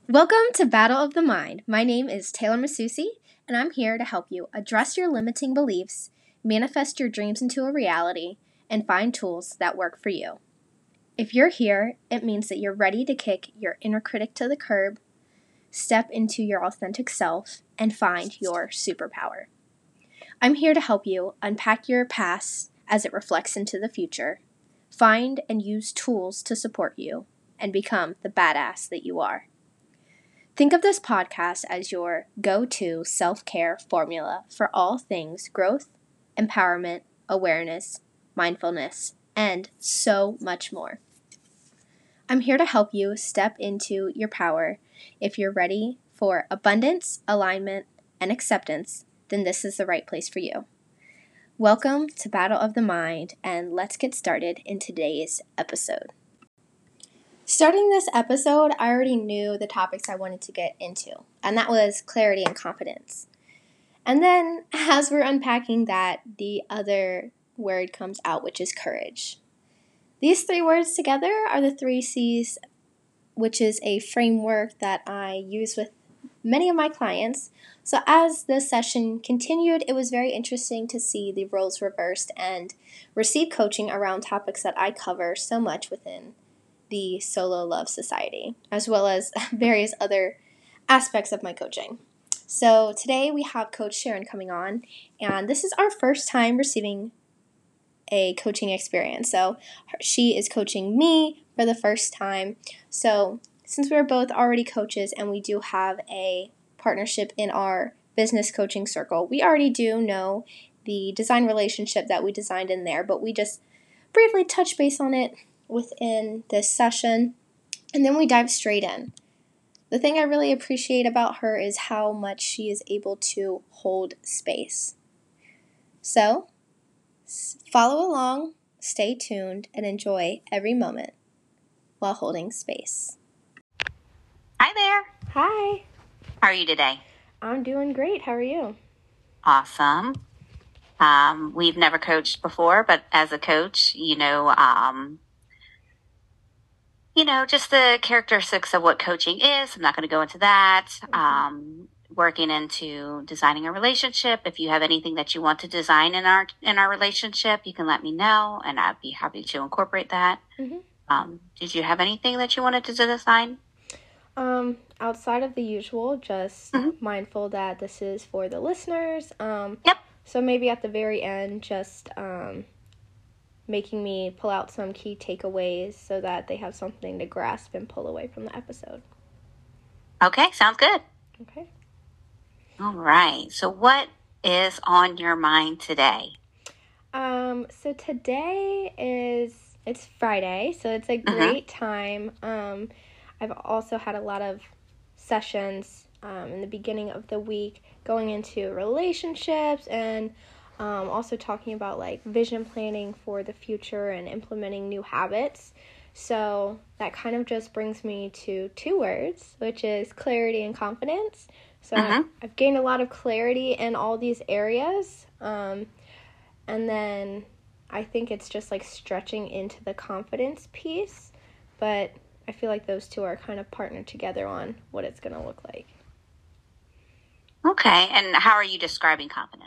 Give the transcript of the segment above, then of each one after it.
Welcome to Battle of the Mind. My name is Taylor Masusi, and I'm here to help you address your limiting beliefs, manifest your dreams into a reality, and find tools that work for you. If you're here, it means that you're ready to kick your inner critic to the curb, step into your authentic self, and find your superpower. I'm here to help you unpack your past as it reflects into the future, find and use tools to support you, and become the badass that you are. Think of this podcast as your go-to self-care formula for all things growth, empowerment, awareness, mindfulness, and so much more. I'm here to help you step into your power. If you're ready for abundance, alignment, and acceptance, then this is the right place for you. Welcome to Battle of the Mind, and let's get started in today's episode. Starting this episode, I already knew the topics I wanted to get into, and that was clarity and confidence. And then, as we're unpacking that, the other word comes out, which is courage. These three words together are the 3 C's, which is a framework that I use with many of my clients. So as the session continued, it was very interesting to see the roles reversed and receive coaching around topics that I cover so much within the Solo Love Society, as well as various other aspects of my coaching. So today we have Coach Sharon coming on, and this is our first time receiving a coaching experience. So she is coaching me for the first time. So since we're both already coaches and we do have a partnership in our business coaching circle, we already do know the design relationship that we designed in there, but we just briefly touch base on it within this session, and then we dive straight in. The thing I really appreciate about her is how much she is able to hold space. So, follow along, stay tuned, and enjoy every moment while holding space. Hi there. Hi. How are you today? I'm doing great. How are you? Awesome. We've never coached before, but as a coach, just the characteristics of what coaching is. I'm not going to go into that. Working into designing a relationship. If you have anything that you want to design in our relationship, you can let me know, and I'd be happy to incorporate that. Did you have anything that you wanted to design? Outside of the usual, just mindful that this is for the listeners. Yep. So maybe at the very end, just making me pull out some key takeaways so that they have something to grasp and pull away from the episode. Okay, sounds good. Okay. All right. So what is on your mind today? So today it's Friday, so it's a great time. I've also had a lot of sessions in the beginning of the week going into relationships and also talking about like vision planning for the future and implementing new habits. So that kind of just brings me to 2 words, which is clarity and confidence. So I've gained a lot of clarity in all these areas. And then I think it's just like stretching into the confidence piece. But I feel like those 2 are kind of partnered together on what it's going to look like. Okay. And how are you describing confidence?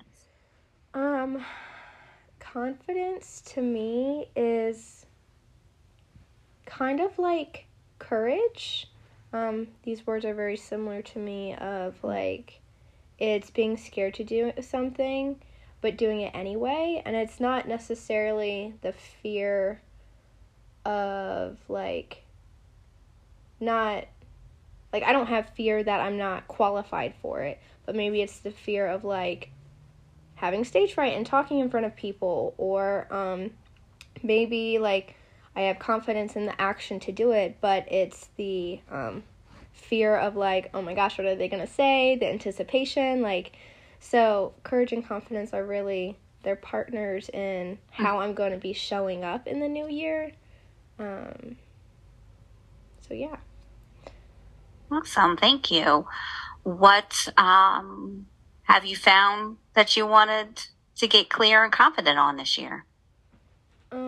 Confidence to me is kind of like courage. These words are very similar to me of like it's being scared to do something but doing it anyway, and it's not necessarily the fear of like not like I don't have fear that I'm not qualified for it, but maybe it's the fear of like having stage fright and talking in front of people, or maybe like I have confidence in the action to do it, but it's the fear of like, oh my gosh, what are they gonna say, the anticipation, like. So courage and confidence are really, they're partners in how I'm going to be showing up in the new year. So yeah. Awesome. Thank you. What have you found that you wanted to get clear and confident on this year?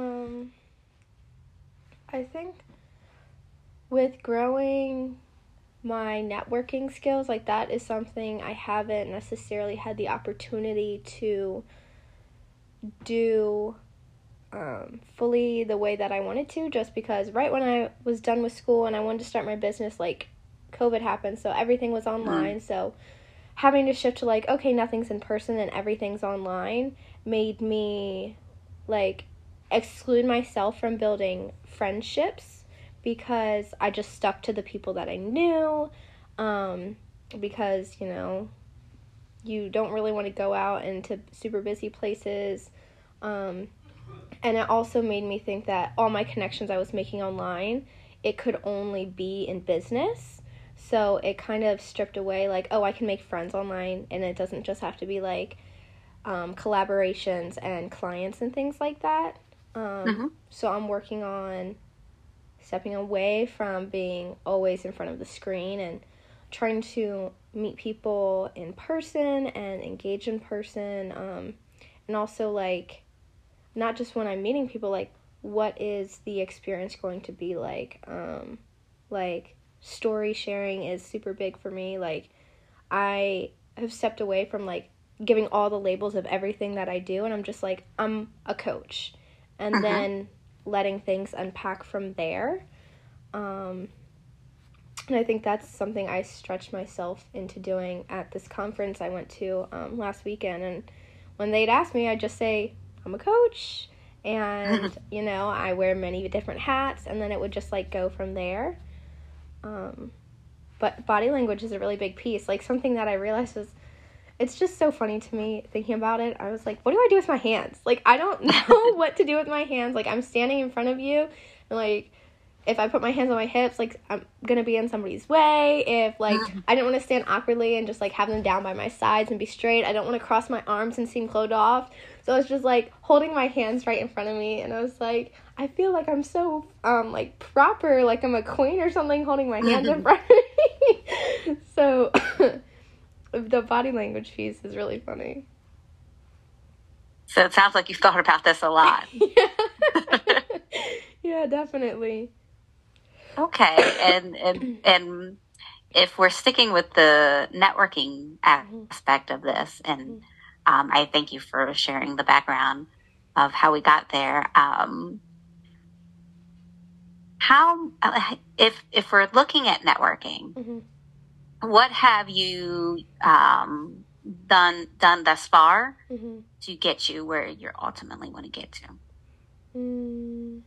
I think with growing my networking skills, like that is something I haven't necessarily had the opportunity to do fully the way that I wanted to, just because right when I was done with school and I wanted to start my business, like COVID happened, so everything was online. So having to shift to like, okay, nothing's in person and everything's online made me like exclude myself from building friendships, because I just stuck to the people that I knew, because, you know, you don't really want to go out into super busy places. And it also made me think that all my connections I was making online, it could only be in business. So it kind of stripped away, like, oh, I can make friends online, and it doesn't just have to be, like, collaborations and clients and things like that. So I'm working on stepping away from being always in front of the screen and trying to meet people in person and engage in person. And also, like, not just when I'm meeting people, like, what is the experience going to be like? Like, story sharing is super big for me. Like, I have stepped away from, like, giving all the labels of everything that I do, and I'm just like, I'm a coach. And then letting things unpack from there. And I think that's something I stretched myself into doing at this conference I went to last weekend. And when they'd ask me, I'd just say, I'm a coach, and, you know, I wear many different hats, and then it would just, like, go from there. But body language is a really big piece. Like, something that I realized was, it's just so funny to me thinking about it. I was like, what do I do with my hands? Like, I don't know what to do with my hands. Like, I'm standing in front of you, and, like, if I put my hands on my hips, like, I'm going to be in somebody's way. If, like, I didn't want to stand awkwardly and just, like, have them down by my sides and be straight. I don't want to cross my arms and seem closed off. So I was just, like, holding my hands right in front of me. And I was like, I feel like I'm so, like, proper. Like, I'm a queen or something holding my hands in front of me. So the body language piece is really funny. So it sounds like you've thought about this a lot. Yeah, definitely. Okay, and if we're sticking with the networking aspect of this, and I thank you for sharing the background of how we got there. How, if we're looking at networking, what have you done thus far to get you where you ultimately want to get to?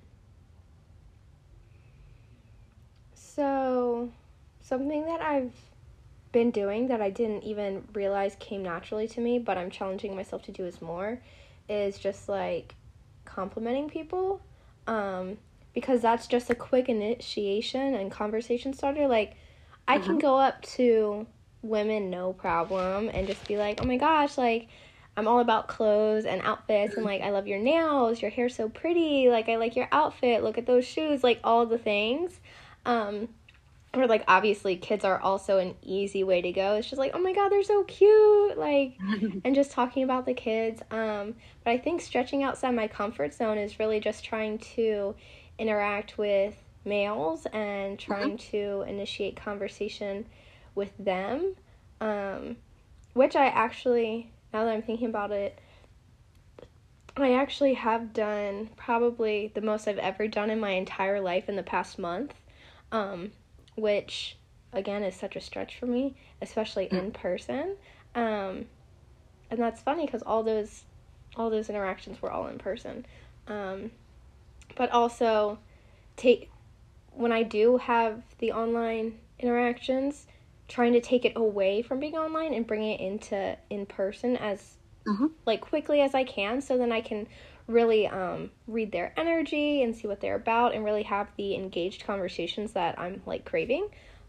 So, something that I've been doing that I didn't even realize came naturally to me, but I'm challenging myself to do is more, is just, like, complimenting people, because that's just a quick initiation and conversation starter. Like, I can go up to women no problem and just be like, oh my gosh, like, I'm all about clothes and outfits, and, like, I love your nails, your hair's so pretty, like, I like your outfit, look at those shoes, like, all the things. Or, like, obviously kids are also an easy way to go. It's just like, oh my god, they're so cute, like, and just talking about the kids. But I think stretching outside my comfort zone is really just trying to interact with males and trying to initiate conversation with them, which I actually, now that I'm thinking about it, I actually have done probably the most I've ever done in my entire life in the past month, which, again, is such a stretch for me, especially in person. And that's funny because all those interactions were all in person. But also, when I do have the online interactions, trying to take it away from being online and bring it into in person as like quickly as I can, so then I can really read their energy and see what they're about and really have the engaged conversations that I'm, like, craving.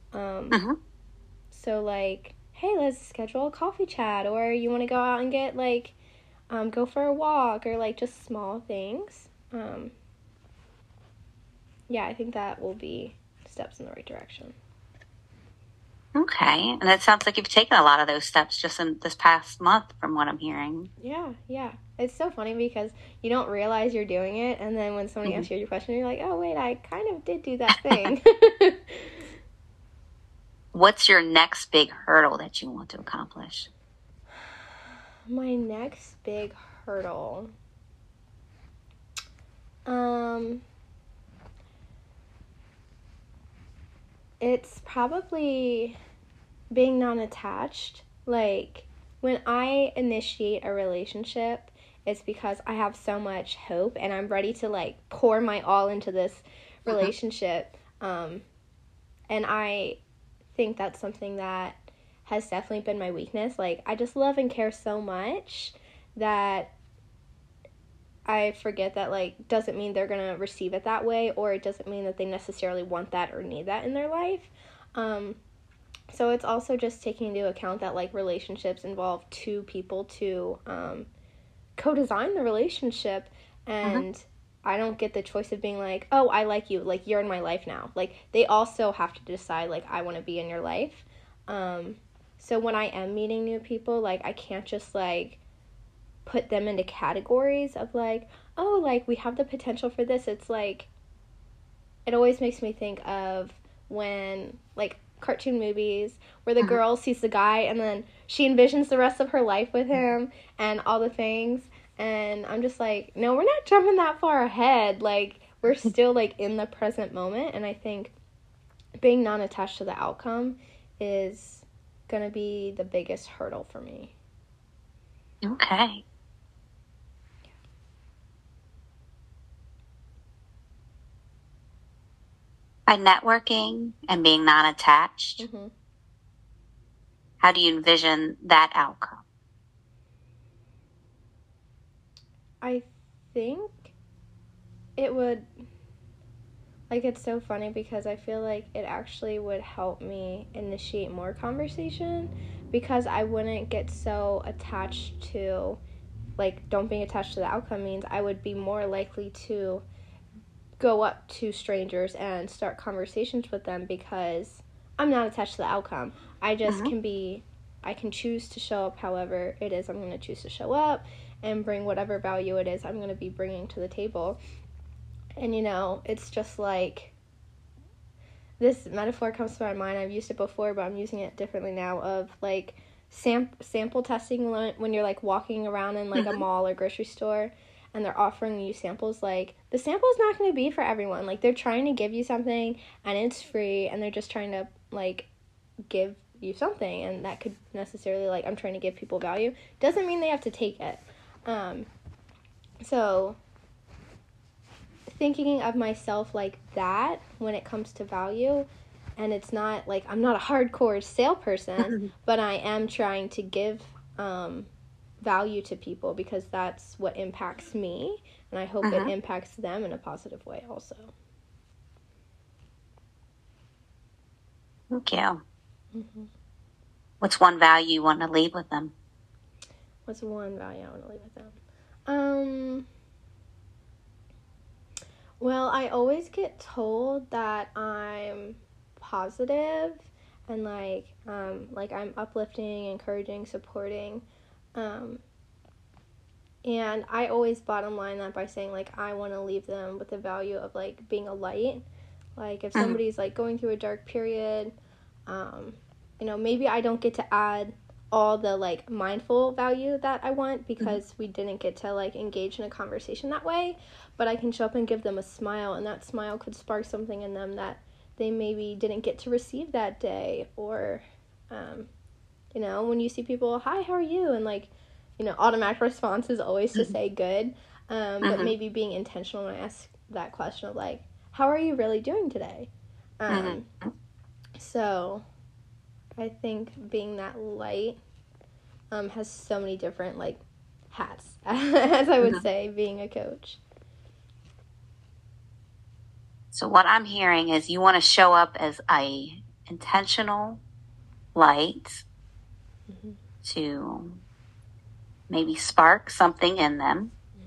So, like, hey, let's schedule a coffee chat, or you want to go out and get, like, go for a walk, or, like, just small things. Yeah, I think that will be steps in the right direction. Okay, and it sounds like you've taken a lot of those steps just in this past month from what I'm hearing. Yeah. It's so funny because you don't realize you're doing it, and then when somebody asks you your question, you're like, oh, wait, I kind of did do that thing. what's your next big hurdle that you want to accomplish? My next big hurdle. It's probably being non-attached. Like, when I initiate a relationship, it's because I have so much hope and I'm ready to, like, pour my all into this relationship. And I think that's something that has definitely been my weakness. Like, I just love and care so much that I forget that, like, doesn't mean they're going to receive it that way, or it doesn't mean that they necessarily want that or need that in their life. So it's also just taking into account that, like, relationships involve two people to co-design the relationship, and I don't get the choice of being like, oh, I like you, like, you're in my life now. Like, they also have to decide, like, I want to be in your life. So when I am meeting new people, like, I can't just, like, put them into categories of, like, oh, like, we have the potential for this. It's like, it always makes me think of when, like, cartoon movies where the girl sees the guy and then she envisions the rest of her life with him and all the things, and I'm just like, no, we're not jumping that far ahead. Like, we're still, like, in the present moment. And I think being non-attached to the outcome is gonna be the biggest hurdle for me. Okay. By networking and being non-attached, how do you envision that outcome? I think it would, like, it's so funny because I feel like it actually would help me initiate more conversation, because I wouldn't get so attached to, like, don't being attached to the outcome means I would be more likely to go up to strangers and start conversations with them because I'm not attached to the outcome. I just I can choose to show up however it is I'm going to choose to show up and bring whatever value it is I'm going to be bringing to the table. And, you know, it's just like, this metaphor comes to my mind. I've used it before, but I'm using it differently now, of, like, sample testing when you're, like, walking around in, like, a mall or grocery store, and they're offering you samples. Like, the sample's not going to be for everyone. Like, they're trying to give you something, and it's free, and they're just trying to, like, give you something, and that could necessarily, like, I'm trying to give people value. Doesn't mean they have to take it. So thinking of myself like that when it comes to value, and it's not, like, I'm not a hardcore salesperson, but I am trying to give value to people because that's what impacts me, and I hope it impacts them in a positive way also. Thank you. What's one value you want to leave with them? What's one value I want to leave with them? Well, I always get told that I'm positive and, like I'm uplifting, encouraging, supporting. And I always bottom line that by saying, like, I want to leave them with the value of, like, being a light. Like, if somebody's, like, going through a dark period, you know, maybe I don't get to add all the, like, mindful value that I want because we didn't get to, like, engage in a conversation that way, but I can show up and give them a smile, and that smile could spark something in them that they maybe didn't get to receive that day. Or, you know, when you see people, hi, how are you? And, like, you know, automatic response is always to say good, but maybe being intentional when I ask that question of, like, how are you really doing today? So I think being that light has so many different, like, hats, as I would say, being a coach. So what I'm hearing is you want to show up as a intentional light to maybe spark something in them.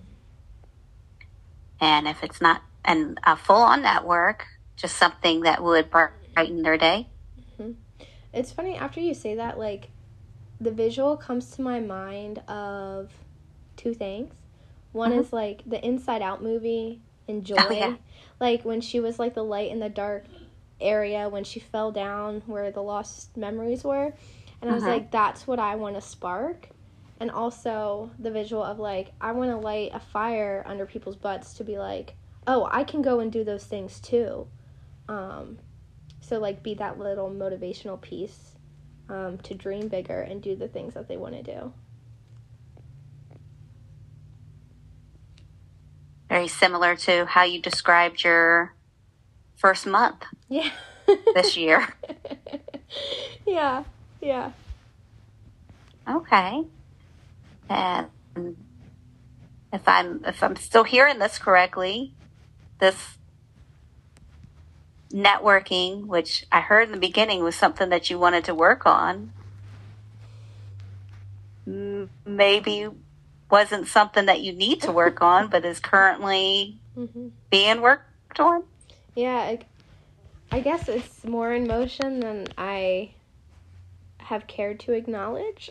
And if it's not a full-on network, just something that would brighten their day. It's funny, after you say that, like, the visual comes to my mind of two things. One is, like, the Inside Out movie and Joy. Like, when she was, like, the light in the dark area when she fell down where the lost memories were. And I was Mm-hmm. like, that's what I want to spark. And also the visual of like, I want to light a fire under people's butts to be like, oh, I can go and do those things too. So like be that little motivational piece to dream bigger and do the things that they want to do. Very similar to how you described your first month Yeah. this year. Yeah. Okay. And if I'm still hearing this correctly, this networking, which I heard in the beginning was something that you wanted to work on, maybe wasn't something that you need to work on, but is currently being worked on. Yeah, I guess it's more in motion than I have cared to acknowledge.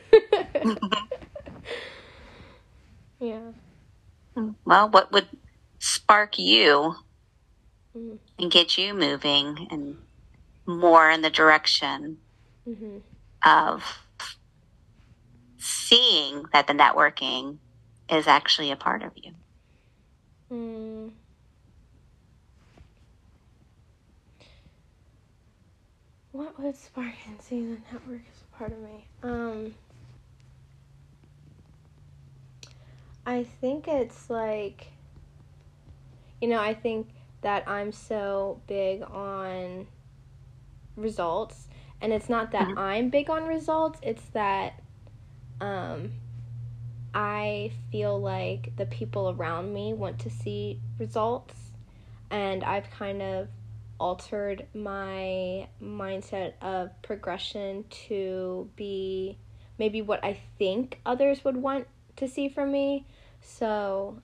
Yeah. Well, what would spark you and get you moving and more in the direction of seeing that the networking is actually a part of you? What would spark and seeing the network as a part of me? I think it's like, I think that I'm so big on results, and it's not that I'm big on results, it's that I feel like the people around me want to see results, and I've kind of altered my mindset of progression to be maybe what I think others would want to see from me. So,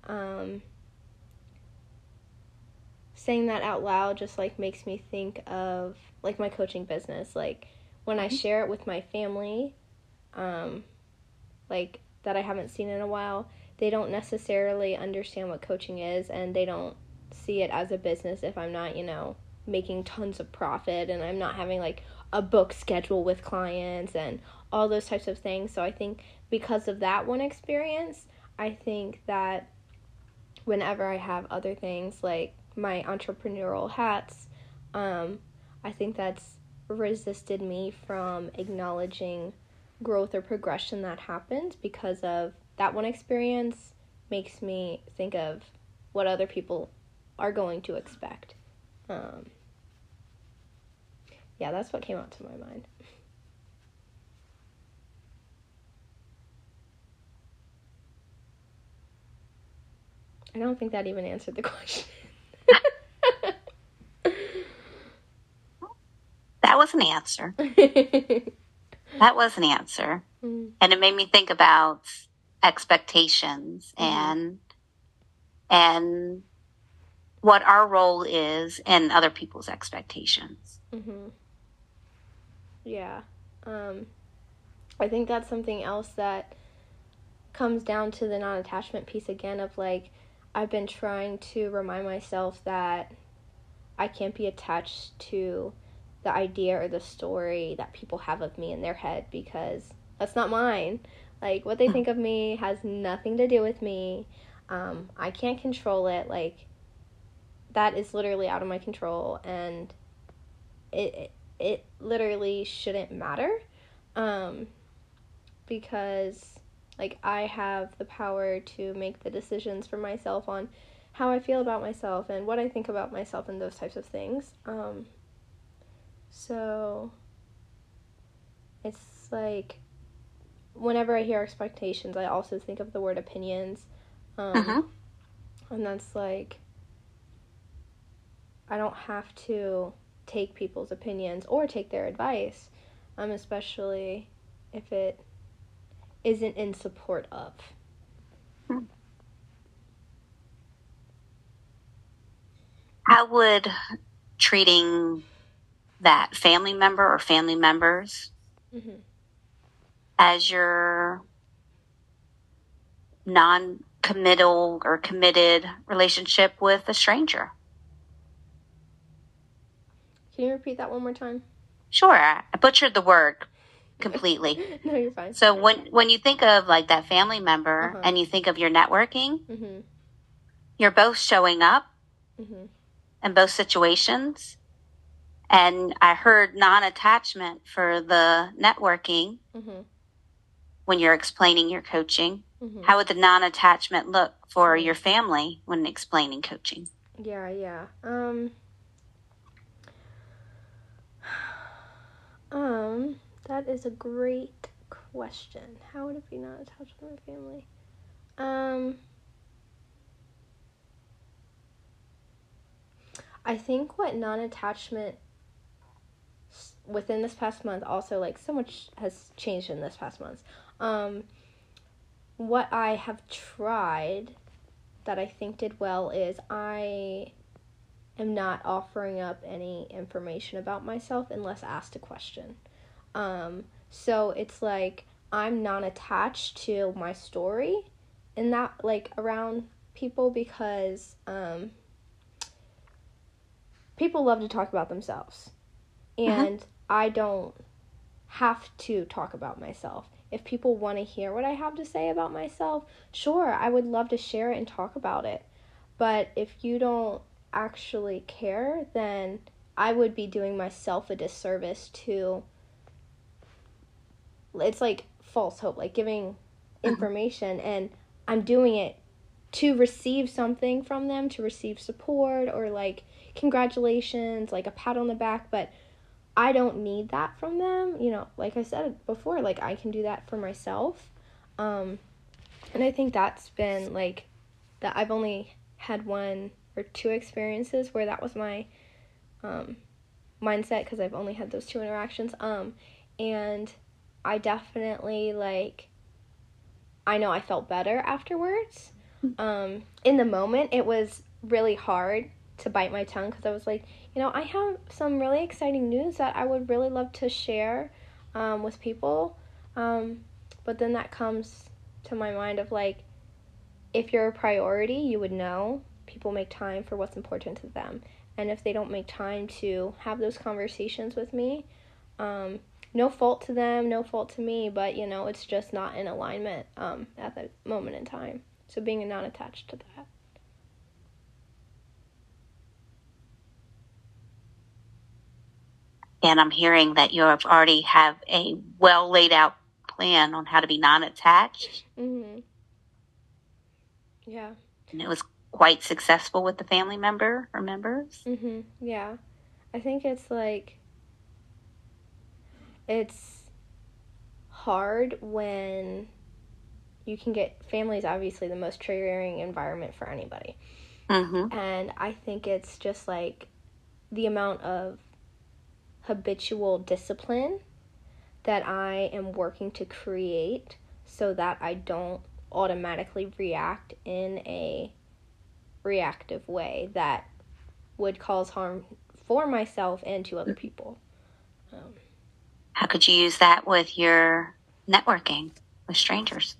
saying that out loud just like makes me think of like my coaching business. Like when I share it with my family, like that I haven't seen in a while, they don't necessarily understand what coaching is, and they don't see it as a business if I'm not, making tons of profit and I'm not having like a book schedule with clients and all those types of things. So I think because of that one experience, I think that whenever I have other things like my entrepreneurial hats, I think that's resisted me from acknowledging growth or progression that happens, because of that one experience makes me think of what other people are going to expect. Yeah, that's what came out to my mind. I don't think that even answered the question. That was an answer. That was an answer. And it made me think about expectations and what our role is in other people's expectations. Yeah. I think that's something else that comes down to the non-attachment piece again of like, I've been trying to remind myself that I can't be attached to the idea or the story that people have of me in their head, because that's not mine. Like, what they think of me has nothing to do with me. I can't control it. Like, that is literally out of my control, and it literally shouldn't matter, because like I have the power to make the decisions for myself on how I feel about myself and what I think about myself and those types of things. So it's like whenever I hear expectations, I also think of the word opinions. And that's like, I don't have to take people's opinions or take their advice, especially if it isn't in support of. How would treating that family member or family members as your non-committal or committed relationship with a stranger? Can you repeat that one more time? Sure. I butchered the word completely. No, you're fine. So when you think of like that family member and you think of your networking, you're both showing up in both situations. And I heard non-attachment for the networking when you're explaining your coaching. How would the non-attachment look for your family when explaining coaching? Yeah. That is a great question. How would it be not attached to my family? I think what non-attachment within this past month, also, like, so much has changed in this past month. What I have tried that I think did well is I am not offering up any information about myself unless asked a question. So it's like I'm not attached to my story in that, like, around people, because people love to talk about themselves. And I don't have to talk about myself. If people want to hear what I have to say about myself, sure, I would love to share it and talk about it. But if you don't actually care, then I would be doing myself a disservice to, it's like false hope, like giving information, and I'm doing it to receive something from them, to receive support or like congratulations, like a pat on the back, but I don't need that from them. You know, like I said before, like I can do that for myself. And I think that's been like that. I've only had 1 or 2 experiences where that was my mindset, because I've only had those 2 interactions. And I definitely, like, I know I felt better afterwards. In the moment, it was really hard to bite my tongue, because I was like, you know, I have some really exciting news that I would really love to share with people. But then that comes to my mind of, like, if you're a priority, you would know people make time for what's important to them. And if they don't make time to have those conversations with me, no fault to them, no fault to me, but, you know, it's just not in alignment at that moment in time. So being non-attached to that. And I'm hearing that you already have a well laid out plan on how to be non-attached. Yeah. And it was quite successful with the family member or members. Yeah. I think it's like, it's hard when you can get, family's obviously the most triggering environment for anybody. And I think it's just like the amount of habitual discipline that I am working to create so that I don't automatically react in a reactive way that would cause harm for myself and to other people. How could you use that with your networking with strangers?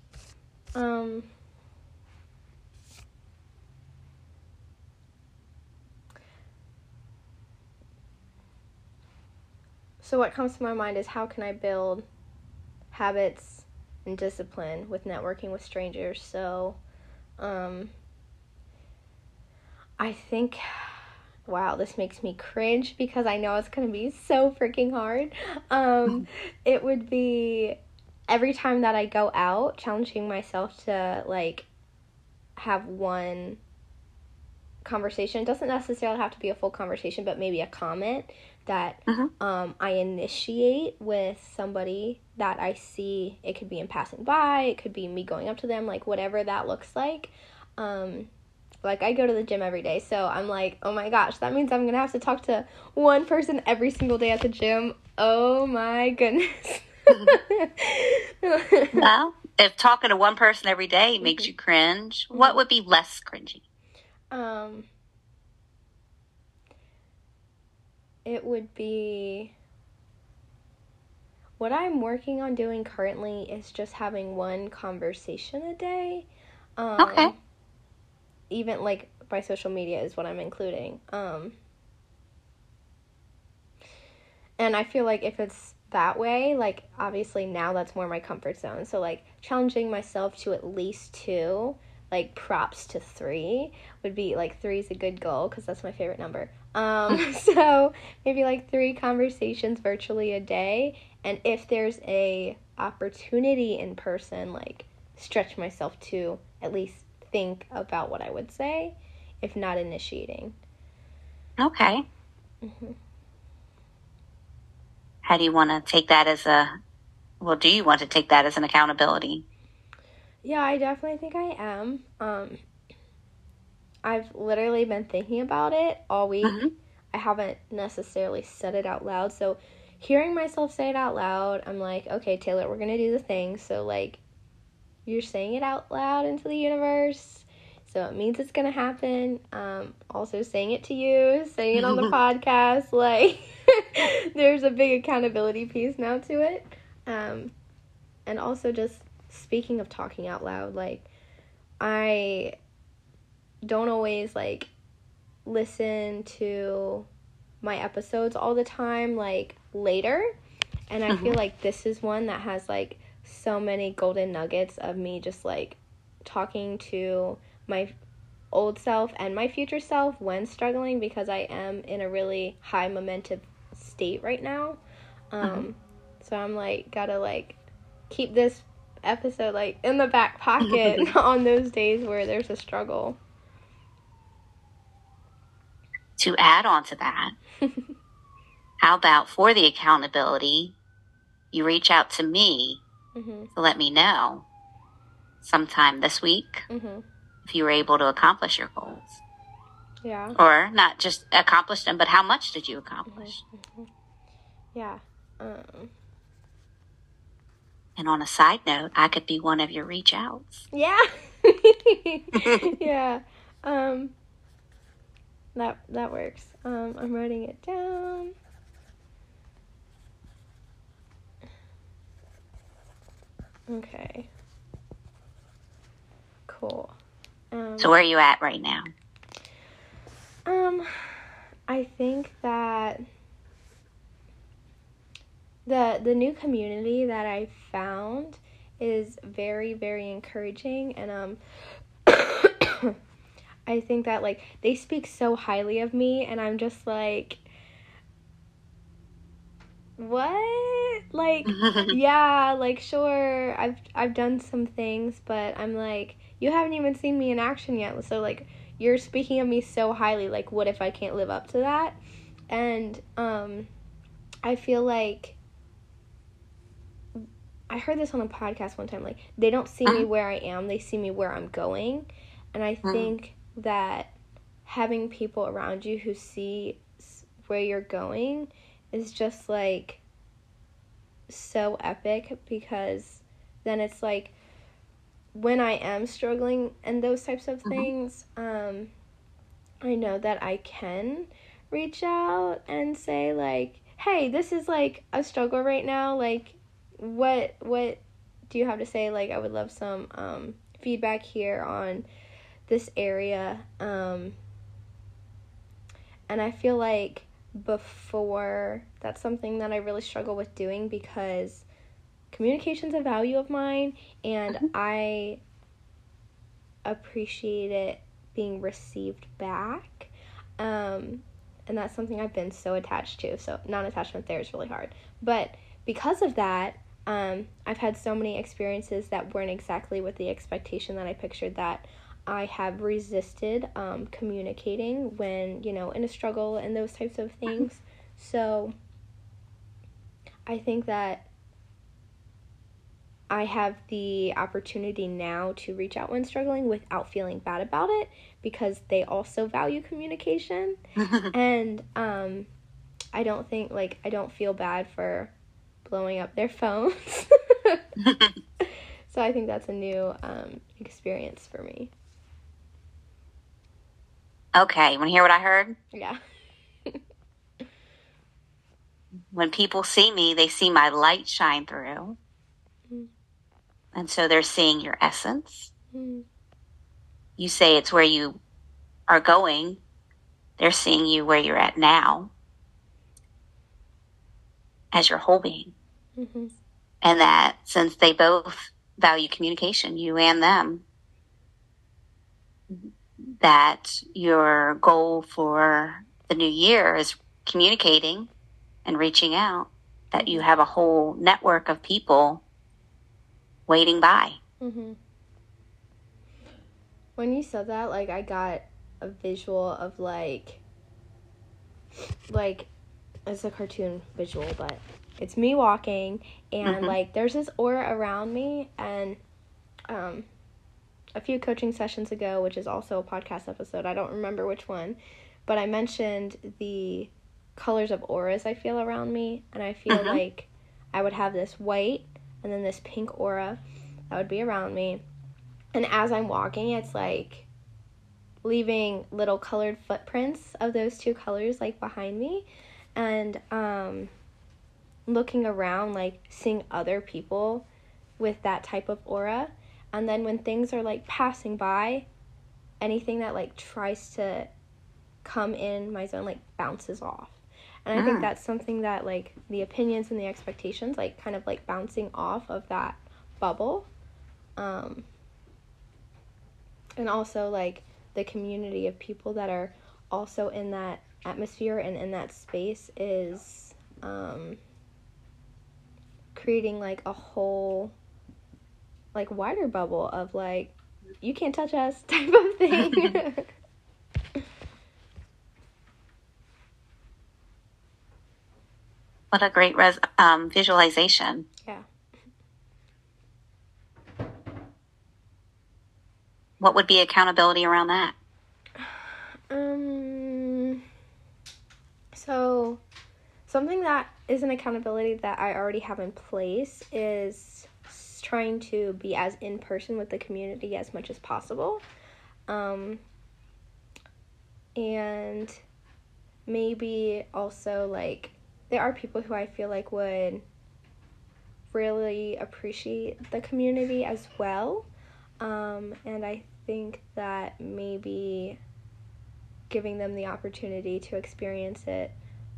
So what comes to my mind is, how can I build habits and discipline with networking with strangers? So I think, wow, this makes me cringe because I know it's going to be so freaking hard. It would be every time that I go out, challenging myself to, like, have one conversation. It doesn't necessarily have to be a full conversation, but maybe a comment that I initiate with somebody that I see. It could be in passing by, it could be me going up to them, like, whatever that looks like. Like, I go to the gym every day, so I'm like, oh my gosh, that means I'm gonna have to talk to one person every single day at the gym. Oh my goodness. Well, if talking to one person every day makes you cringe, what would be less cringy? It would be, what I'm working on doing currently is just having one conversation a day. Okay. Even, like, by social media is what I'm including. And I feel like if it's that way, like, obviously now that's more my comfort zone. So, like, challenging myself to at least 2, like, props to 3 would be, like, 3 is a good goal because that's my favorite number. So maybe, like, 3 conversations virtually a day. And if there's a opportunity in person, like, stretch myself to at least think about what I would say, if not initiating. Okay. Mm-hmm. How do you want to take that as do you want to take that as an accountability? Yeah, I definitely think I am. I've literally been thinking about it all week. Mm-hmm. I haven't necessarily said it out loud. So hearing myself say it out loud, I'm like, okay, Taylor, we're going to do the thing. So, like, you're saying it out loud into the universe. So it means it's going to happen. Also saying it to you, saying it on the podcast. Like, there's a big accountability piece now to it. And also just speaking of talking out loud, like, I don't always, like, listen to my episodes all the time, like, later. And I feel like this is one that has, like, so many golden nuggets of me just, like, talking to my old self and my future self when struggling, because I am in a really high momentum state right now. So I'm, like, gotta, like, keep this episode, like, in the back pocket on those days where there's a struggle. To add on to that, how about for the accountability, you reach out to me to let me know sometime this week if you were able to accomplish your goals. Yeah. Or not just accomplish them, but how much did you accomplish? Yeah. And on a side note, I could be one of your reach outs. Yeah. Yeah. That works. I'm writing it down. Okay. Cool. So where are you at right now? I think that the new community that I found is very, very encouraging, and I think that, like, they speak so highly of me, and I'm just like, what? Like, yeah, like, sure, I've done some things, but I'm like, you haven't even seen me in action yet, so, like, you're speaking of me so highly, like, what if I can't live up to that? And I feel like I heard this on a podcast one time, like, they don't see me where I am, they see me where I'm going. And I think that having people around you who see where you're going is just, like, so epic, because then it's like, when I am struggling and those types of things, I know that I can reach out and say, like, hey, this is, like, a struggle right now, like, what do you have to say? Like, I would love some feedback here on this area. And I feel like before, that's something that I really struggle with doing, because communication's a value of mine, and I appreciate it being received back. And that's something I've been so attached to. So non-attachment there is really hard. But because of that, I've had so many experiences that weren't exactly with the expectation that I pictured, that I have resisted communicating when, you know, in a struggle and those types of things. So I think that I have the opportunity now to reach out when struggling without feeling bad about it, because they also value communication. And I don't think, like, I don't feel bad for blowing up their phones. So I think that's a new experience for me. Okay, you want to hear what I heard? Yeah. When people see me, they see my light shine through. And so they're seeing your essence. You say it's where you are going. They're seeing you where you're at now. as your whole being. Mm-hmm. And that since they both value communication, you and them, that your goal for the new year is communicating and reaching out, that you have a whole network of people waiting by. Mm-hmm. When you said that, like, I got a visual of, like, it's a cartoon visual, but it's me walking, and, like, there's this aura around me, and, a few coaching sessions ago, which is also a podcast episode, I don't remember which one, but I mentioned the colors of auras I feel around me, and I feel like I would have this white and then this pink aura that would be around me, and as I'm walking, it's like leaving little colored footprints of those two colors, like, behind me, and looking around, like, seeing other people with that type of aura. And then when things are, like, passing by, anything that, like, tries to come in my zone, like, bounces off. And I think that's something that, like, the opinions and the expectations, like, kind of, like, bouncing off of that bubble. And also, like, the community of people that are also in that atmosphere and in that space is creating, like, a whole, like, wider bubble of, like, you can't touch us type of thing. What a great visualization. Yeah. What would be accountability around that? So something that is an accountability that I already have in place is trying to be as in person with the community as much as possible. And maybe also, like, there are people who I feel like would really appreciate the community as well. And I think that maybe giving them the opportunity to experience it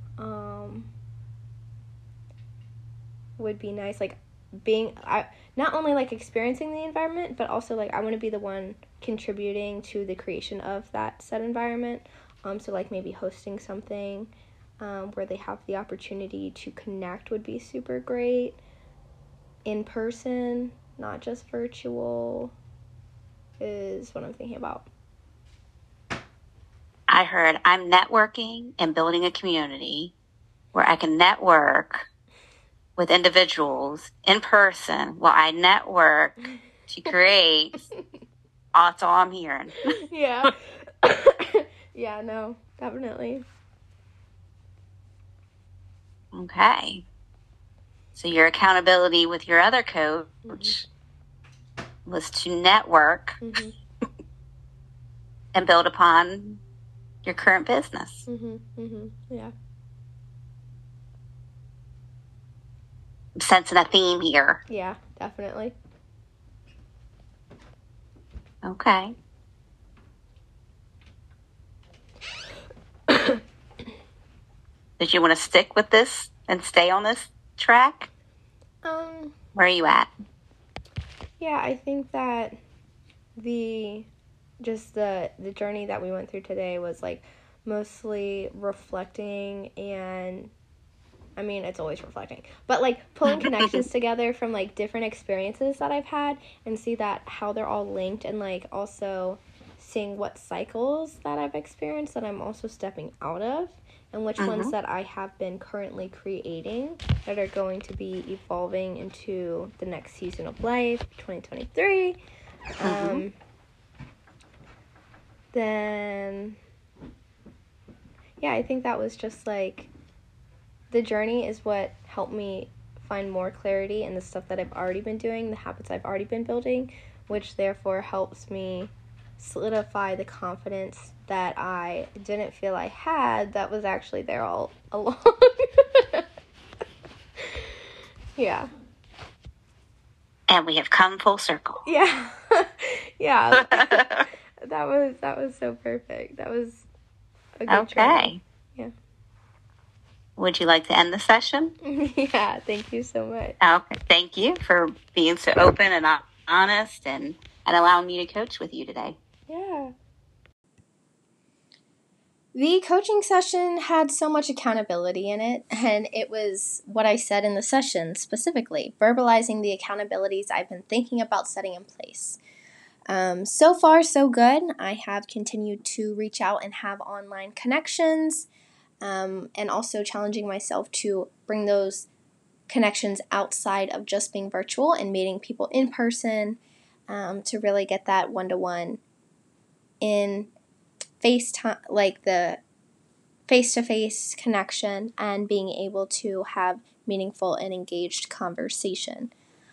would be nice. Like, not only, like, experiencing the environment, but also, like, I want to be the one contributing to the creation of that said environment. So, like, maybe hosting something where they have the opportunity to connect would be super great. In person, not just virtual, is what I'm thinking about. I heard I'm networking and building a community where I can network with individuals in person while I network to create. That's all I'm hearing. Yeah. Yeah, no, definitely. Okay. So your accountability with your other coach was to network and build upon your current business. Yeah. I'm sensing a theme here. Yeah, definitely. Okay. Did you want to stick with this and stay on this track? Where are you at? Yeah, I think that the journey that we went through today was, like, mostly reflecting, and I mean, it's always reflecting, but, like, pulling connections together from, like, different experiences that I've had, and see that how they're all linked, and, like, also seeing what cycles that I've experienced that I'm also stepping out of, and which ones that I have been currently creating that are going to be evolving into the next season of life, 2023. Then, yeah, I think that was just, like, the journey is what helped me find more clarity in the stuff that I've already been doing, the habits I've already been building, which therefore helps me solidify the confidence that I didn't feel I had that was actually there all along. Yeah. And we have come full circle. Yeah. Yeah. That was so perfect. That was a good journey. Yeah. would you like to end the session? Yeah, thank you so much. Okay, thank you for being so open and honest and allowing me to coach with you today. Yeah. The coaching session had so much accountability in it, and it was what I said in the session specifically, verbalizing the accountabilities I've been thinking about setting in place. So far, so good. I have continued to reach out and have online connections, and also challenging myself to bring those connections outside of just being virtual and meeting people in person, to really get that one-to-one in FaceTime, like the face-to-face connection, and being able to have meaningful and engaged conversation.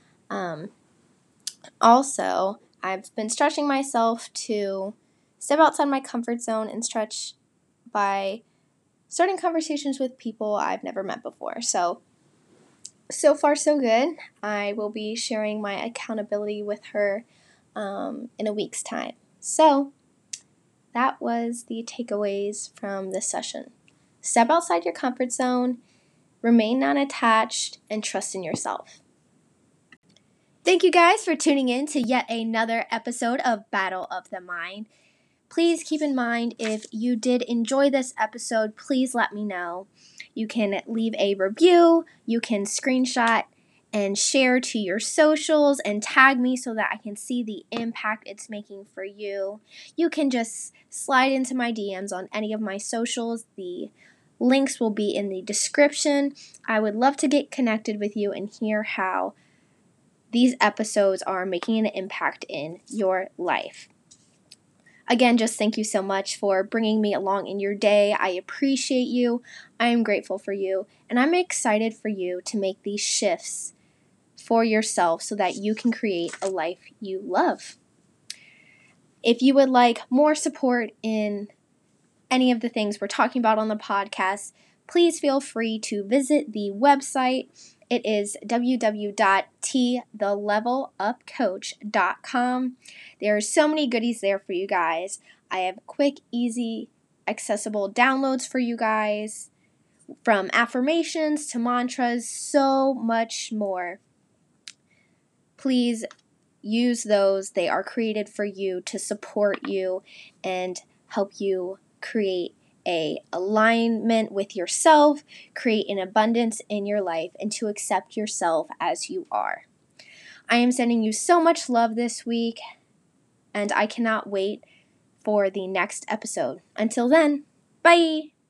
Also, I've been stretching myself to step outside my comfort zone and stretch by starting conversations with people I've never met before. So far, so good. I will be sharing my accountability with her in a week's time. So that was the takeaways from this session. Step outside your comfort zone, remain non-attached, and trust in yourself. Thank you guys for tuning in to yet another episode of Battle of the Mind. Please keep in mind, if you did enjoy this episode, please let me know. You can leave a review, you can screenshot and share to your socials and tag me so that I can see the impact it's making for you. You can just slide into my DMs on any of my socials. The links will be in the description. I would love to get connected with you and hear how these episodes are making an impact in your life. Again, just thank you so much for bringing me along in your day. I appreciate you. I am grateful for you. And I'm excited for you to make these shifts for yourself so that you can create a life you love. If you would like more support in any of the things we're talking about on the podcast, please feel free to visit the website. It is www.thelevelupcoach.com. There are so many goodies there for you guys. I have quick, easy, accessible downloads for you guys, from affirmations to mantras, so much more. Please use those. They are created for you to support you and help you create a alignment with yourself, create an abundance in your life, and to accept yourself as you are. I am sending you so much love this week, and I cannot wait for the next episode. Until then, bye!